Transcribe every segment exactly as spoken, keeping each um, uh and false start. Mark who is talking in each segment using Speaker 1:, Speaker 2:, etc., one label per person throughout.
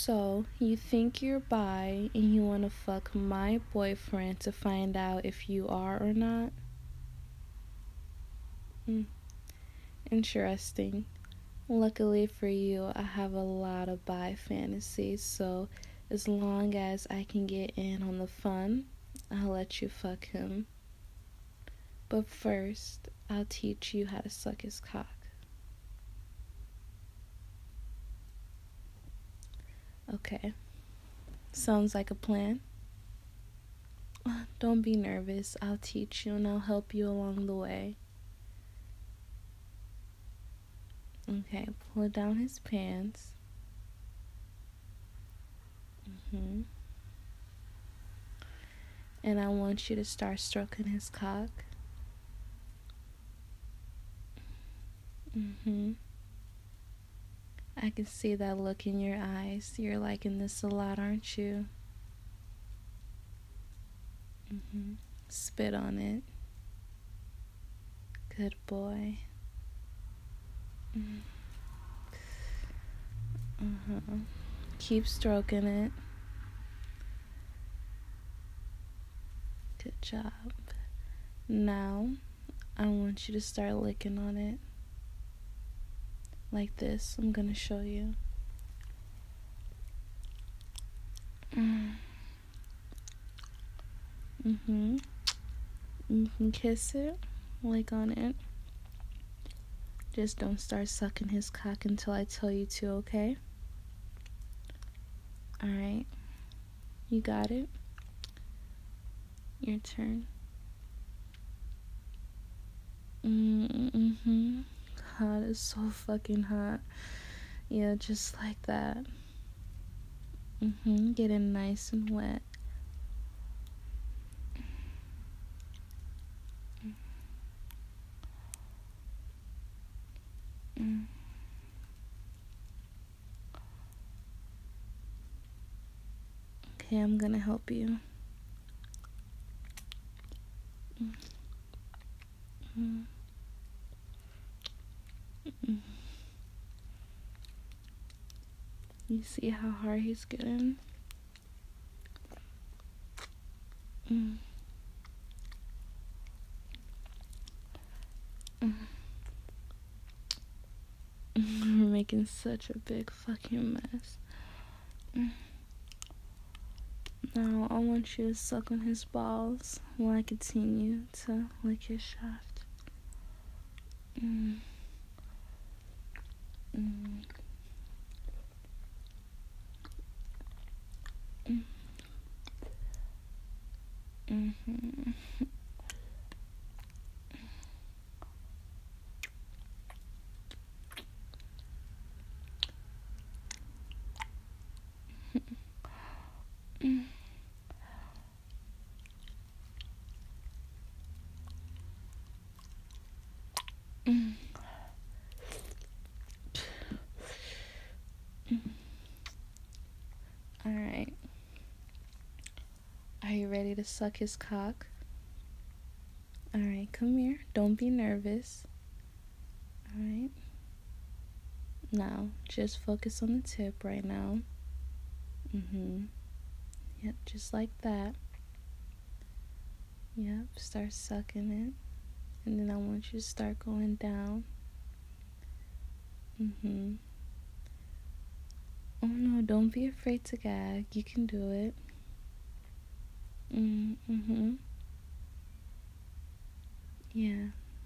Speaker 1: So, you think you're bi and you want to fuck my boyfriend to find out if you are or not? Hmm. Interesting. Luckily for you, I have a lot of bi fantasies, so as long as I can get in on the fun, I'll let you fuck him. But first, I'll teach you how to suck his cock. Okay. Sounds like a plan. Don't be nervous. I'll teach you and I'll help you along the way. Okay, pull down his pants. Mm-hmm. And I want you to start stroking his cock. Mm-hmm. I can see that look in your eyes. You're liking this a lot, aren't you? Mm-hmm. Spit on it. Good boy. Mm-hmm. Uh-huh. Keep stroking it. Good job. Now, I want you to start licking on it. Like this. I'm gonna show you. Mm-hmm. You can kiss it. Lick on it. Just don't start sucking his cock until I tell you to, okay? Alright. You got it? Your turn. Mm-hmm. God, it's so fucking hot. Yeah, just like that. Mm-hmm. Get it nice and wet. Mm. Okay, I'm gonna help you. Mm-hmm. Mm-hmm. You see how hard he's getting? Mm. Mm. We're making such a big fucking mess. Mm. Now I want you to suck on his balls while I continue to lick his shaft. Mm. Mm. Mm. Mm-hmm. Mm. Mm. Mm. Alright. Are you ready to suck his cock? Alright, come here. Don't be nervous. Alright. Now, just focus on the tip right now. Mm-hmm. Yep, just like that. Yep, start sucking it. And then I want you to start going down. Mm-hmm. Oh no, don't be afraid to gag. You can do it. Mm-hmm. Yeah.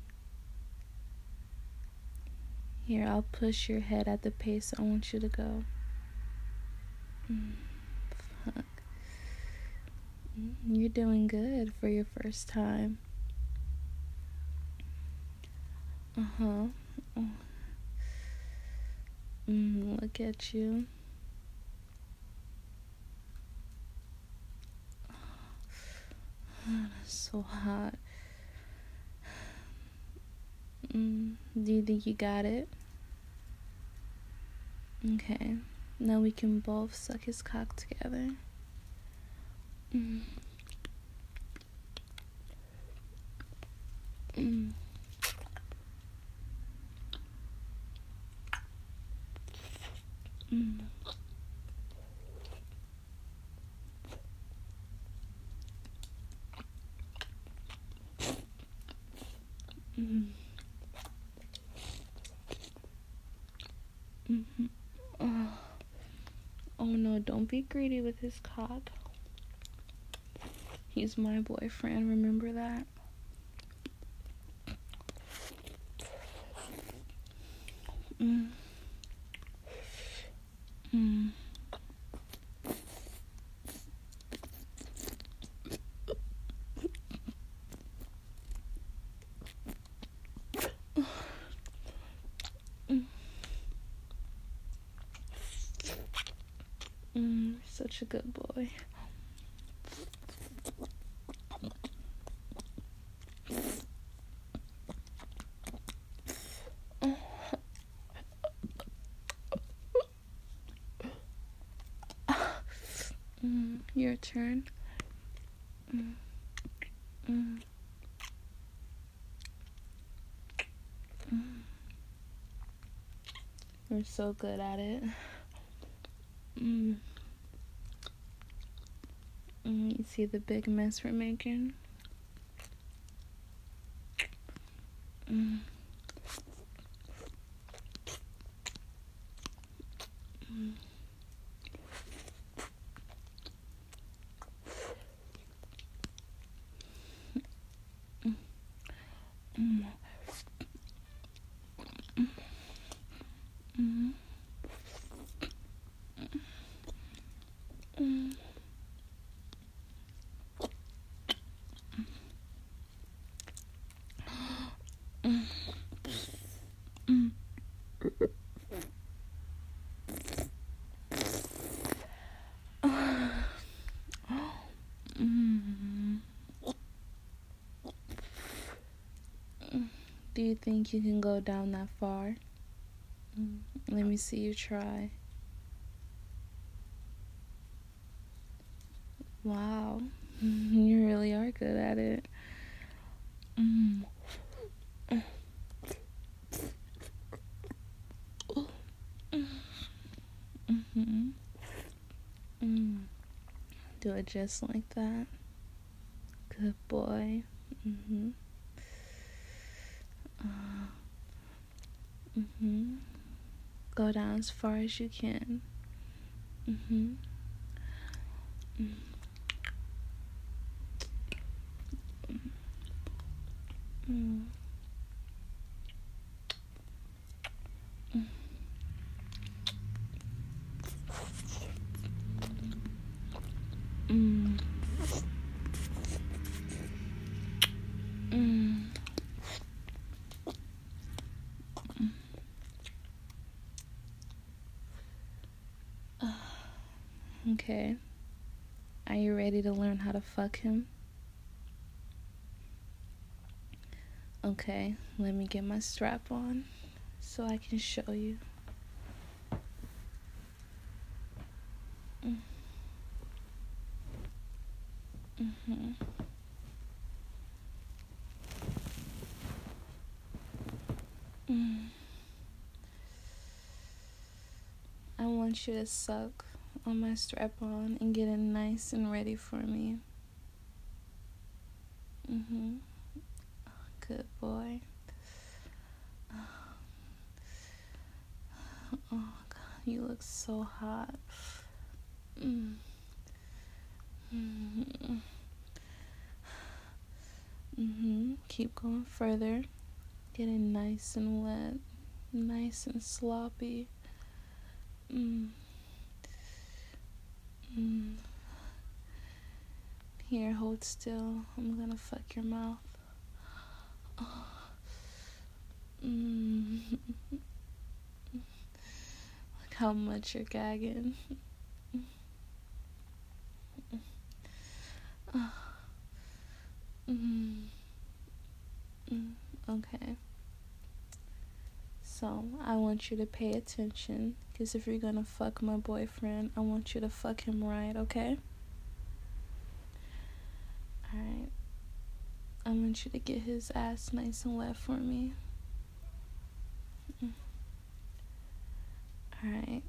Speaker 1: Here, I'll push your head at the pace I want you to go. Mm, fuck. Mm, you're doing good for your first time. Uh-huh. Oh. Mm, look at you. Oh, that's so hot. Mm, do you think you got it? Okay. Now we can both suck his cock together. Mm. Mm. Mm. Oh. Oh no, don't be greedy with his cock. He's my boyfriend, remember that? Mm. Mm. Mm, such a good boy. Mm, your turn. Mm. Mm. Mm. You're so good at it. Mm. Mm, you see the big mess we're making? Mm. Mm. Mm. Mm. Mm. Mm. Mm. Mm. Do you think you can go down that far? Mm. Let me see you try. Wow. You really are good at it. Mm. Mm-hmm. Mm. Do it just like that. Good boy. Mm-hmm. Uh, mm-hmm. Go down as far as you can. Mm-hmm. Mm. Mm. Mm. Mm. Mm. Okay. Are you ready to learn how to fuck him? Okay, let me get my strap on so I can show you. Mm. Mm-hmm. Mm. I want you to suck on my strap on and get it nice and ready for me. Mm-hmm. Good boy. Oh God, you look so hot. Mm. Mm-hmm. Mm-hmm. Keep going further. Get it nice and wet, nice and sloppy. Mm. Mm. Here, hold still. I'm gonna fuck your mouth. Oh. Mm. Look how much you're gagging. Oh. Mm. Mm. Okay. So, I want you to pay attention, because if you're gonna fuck my boyfriend, I want you to fuck him right, okay? Alright. I want you to get his ass nice and wet for me. Alright.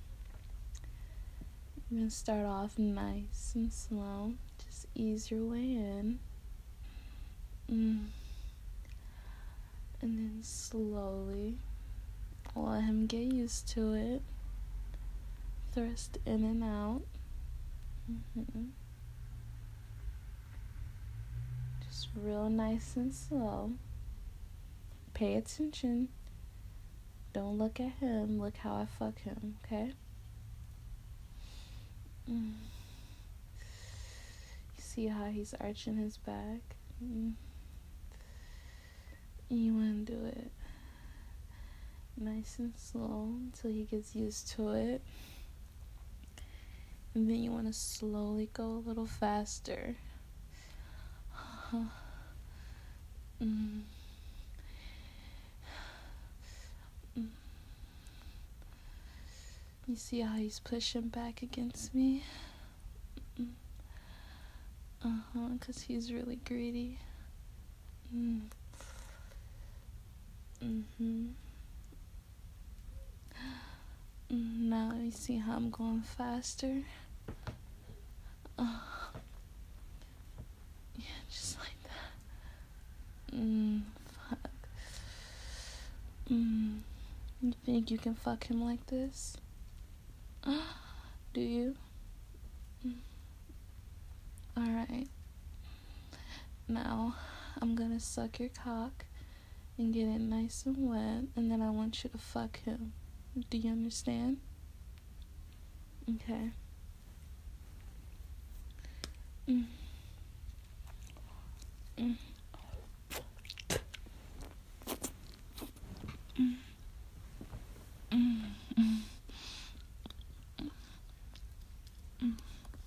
Speaker 1: I'm gonna start off nice and slow. Just ease your way in. Mm. And then slowly Let him get used to it. Thrust in and out. Mm-hmm. Just real nice and slow. Pay attention. Don't look at him. Look how I fuck him, okay? Mm. You see how he's arching his back? Mm. You want to do it nice and slow until he gets used to it. And then you want to slowly go a little faster. mm. Mm. You see how he's pushing back against me? Mm. Uh-huh, because he's really greedy. Mm. Mm-hmm. Now you see how I'm going faster? Uh, yeah, just like that. Mm, fuck. Mm, you think you can fuck him like this? Do you? Mm. Alright. Now, I'm gonna suck your cock and get it nice and wet, and then I want you to fuck him. Do you understand? Okay. Mm. Mm. Mm. Mm. Mm. Mm.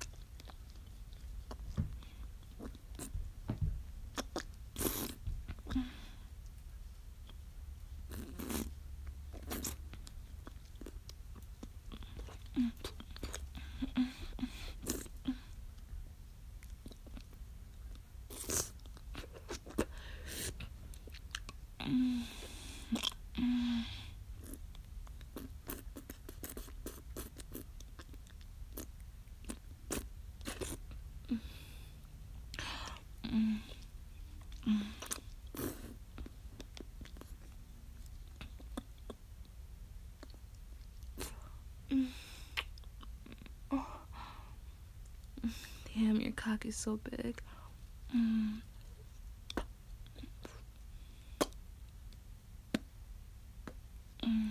Speaker 1: Damn, your cock is so big. Mm. Mm.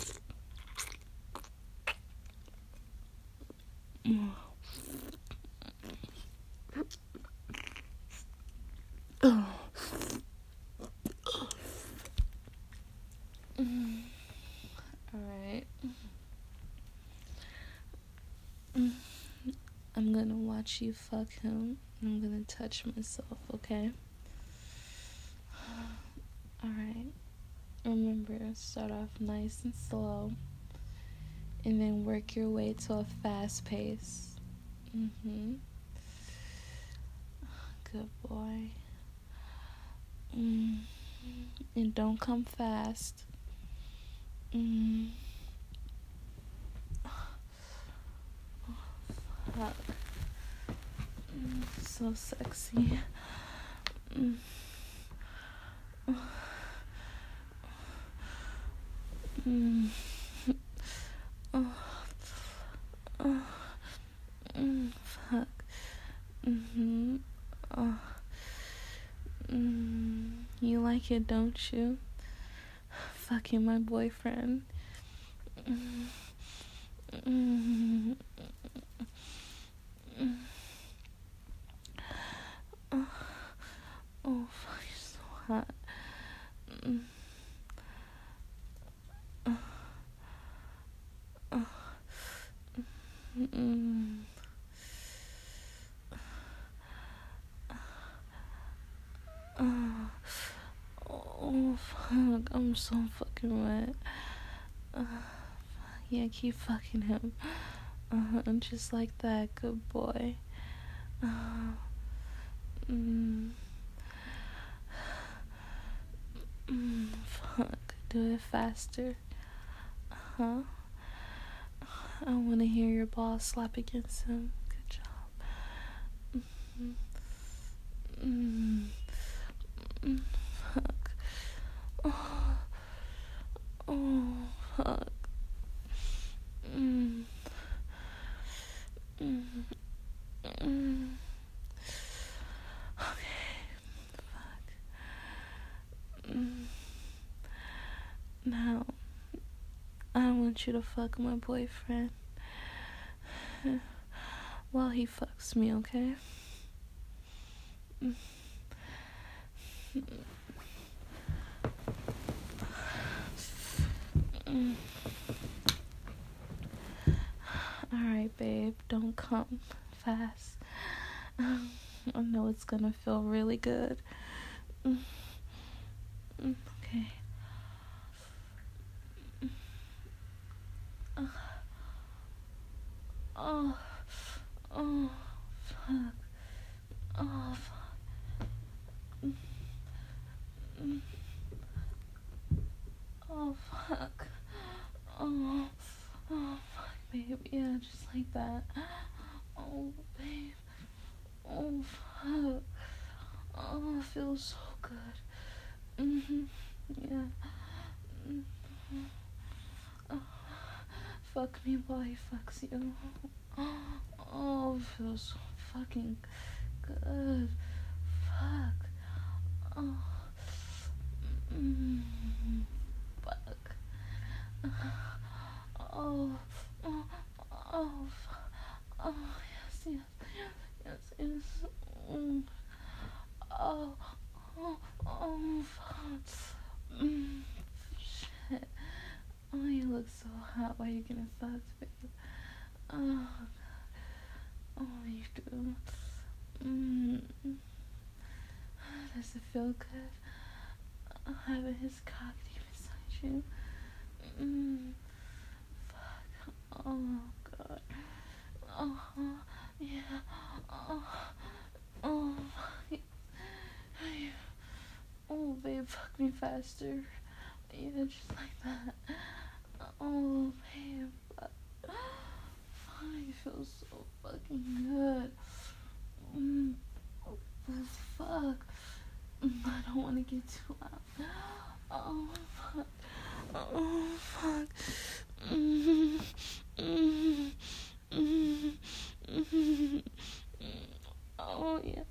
Speaker 1: Mm. Oh. Mm. Alright. Mm. I'm gonna watch you fuck him. I'm gonna touch myself, okay? Alright. Remember, start off nice and slow, and then work your way to a fast pace. Mm-hmm. Good boy. Mm. And don't come fast. Mm. Fuck. Mm. So sexy. Mm. Mm. Oh. Oh. Mm. Fuck. Mm-hmm. Oh. Mm. You like it, don't you? Fucking my boyfriend. Mm. Mm. Mm. Oh. Oh, fuck, you're so hot. Mm. Oh. Oh. Mm. Oh. Oh, fuck, I'm so fucking wet. Uh, yeah, keep fucking him. Uh, just like that, good boy. Uh, mm. Mm, fuck, do it faster. Huh? I want to hear your balls slap against him. Good job. Mm-hmm. Mm. Mm. Fuck. Oh. Oh. want you to fuck my boyfriend while he fucks me, okay? Alright, babe, don't come fast. I know it's gonna feel really good. Okay. Oh, oh, fuck. Oh, fuck. Oh, fuck. Oh, oh, fuck, babe. Yeah, just like that. Oh, babe. Oh, fuck. Oh, it feels so good. Mm-hmm. Yeah. Mm-hmm. Oh, fuck me while he fucks you. Oh, it feels so fucking good. Fuck. Oh. Mm. Fuck. Oh. Oh. Oh. Oh. Yes. Yes. Yes. Yes. Yes. Mm. Oh. Oh. Oh. Fuck. Mm. Shit. Oh, you look so hot. Why are you getting fucked, babe? Oh. Oh, you do. Mm. Does it feel good? Having his cock deep inside you. Mm. Fuck. Oh, God. Oh, yeah. Oh, oh, yeah. Oh, babe, fuck me faster. Yeah, just like that. Oh, babe. Fuck. It feels so fucking good. Mm. Fuck. I don't want to get too loud. Oh, fuck. Oh, fuck. Mm-hmm. Mm-hmm. Mm-hmm. Mm-hmm. Oh, yes.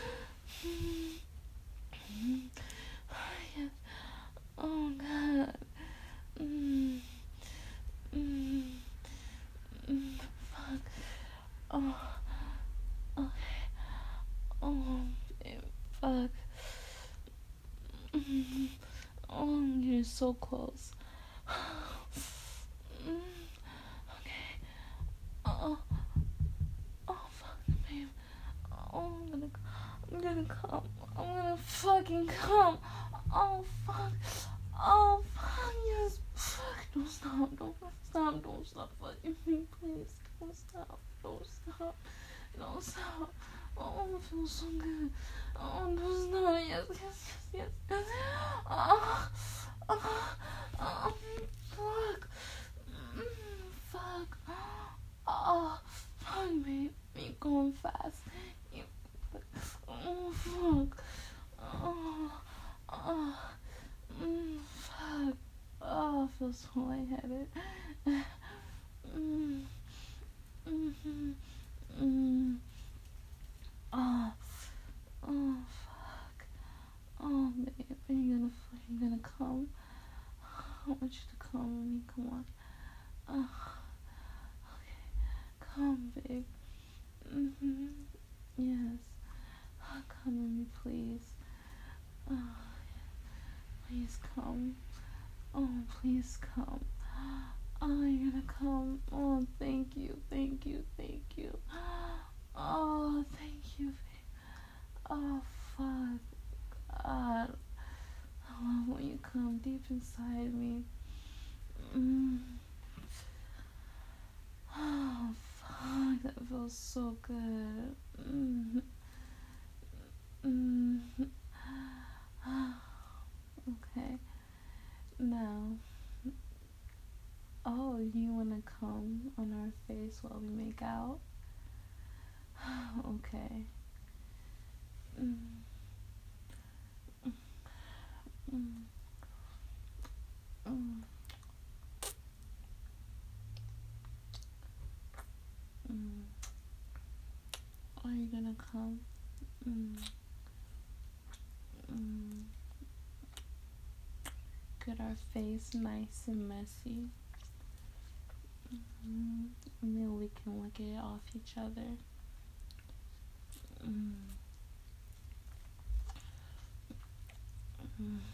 Speaker 1: Mm-hmm. Yes. Oh, God. Mm. Mm. Mm. Fuck. Oh. Okay. Oh, babe. Fuck. Mm. Oh, you're so close. Mm. Okay. Oh. Oh, fuck, babe. Oh, I'm gonna, I'm gonna come. I'm gonna fucking come. Oh, fuck. Oh, fuck, yes. Fuck, don't stop. Don't stop. Don't stop fucking me, please. Don't stop. Don't stop. Don't stop. Oh, it feels so good. Oh, don't stop. Yes, yes, yes, yes, yes. Oh, oh, oh, fuck. Mm, fuck. Oh, fuck, babe. You're going fast. You, oh, fuck. Oh, oh, mm, fuck. Oh, I feel so lightheaded. Mm, mm-hmm, mm. Oh, oh, fuck. Oh, babe, are you gonna, are you gonna come? I want you to come with me, come on. Oh, okay, come, babe. Mm-hmm, yes. Oh, come with me, please. Oh, please come. Oh, please come. Oh, you're gonna come. Oh, thank you, thank you, thank you. Oh, thank you, babe. Oh, fuck. God. I love when you come deep inside me. Mm. Oh, fuck. That feels so good. Mm. Mm. Okay. Now. Oh, you wanna come on our face while we make out? Okay. Mm. Mm. Mm. Mm. Are you gonna come? Mm. Mm. Get our face nice and messy. Mm, and then we can look at it off each other. Mm. Mm.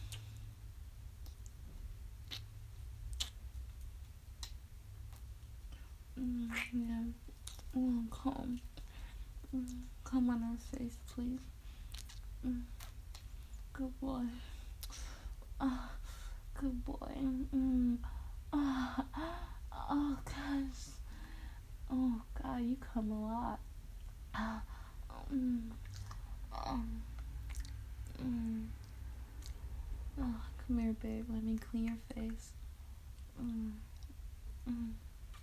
Speaker 1: Mm, yeah. Mm, calm. Mm, calm on our face, please. Mm, good boy. Ah, good boy. Mm. Ah, oh, gosh. Oh, God, you come a lot. Ah, mm, um, mm. Oh, come here, babe. Let me clean your face. Mm, mm,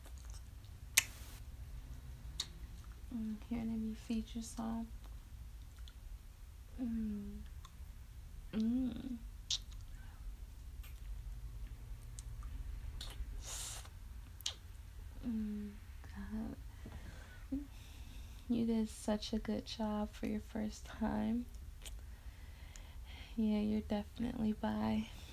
Speaker 1: mm. Here, let me feed you some. Mm, mm. Mm, God. You did such a good job for your first time. Yeah, you're definitely bi.